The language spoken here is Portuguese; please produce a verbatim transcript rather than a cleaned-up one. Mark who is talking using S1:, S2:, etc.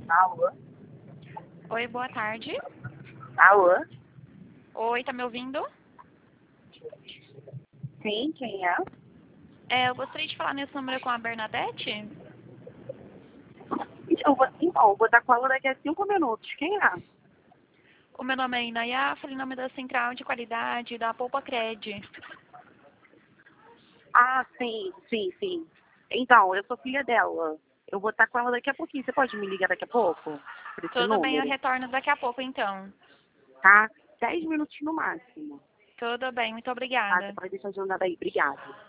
S1: Alô?
S2: Oi, boa tarde.
S1: Alô?
S2: Oi, tá me ouvindo?
S1: Sim, quem é?
S2: É, eu gostaria de falar nesse número com a Bernadette.
S1: Eu vou, então, eu vou estar com ela daqui a cinco minutos. Quem é?
S2: O meu nome é Inaya, falei em nome da Central de Qualidade da Poupa Cred.
S1: Ah, sim, sim, sim. Então, eu sou filha dela. Eu vou estar com ela daqui a pouquinho. Você pode me ligar daqui a pouco? Por esse
S2: Tudo bem, eu
S1: número?
S2: retorno daqui a pouco então.
S1: Tá? Dez minutos no máximo.
S2: Tudo bem, muito
S1: Tá? Você
S2: obrigada.
S1: pode deixar agendado aí. Obrigada.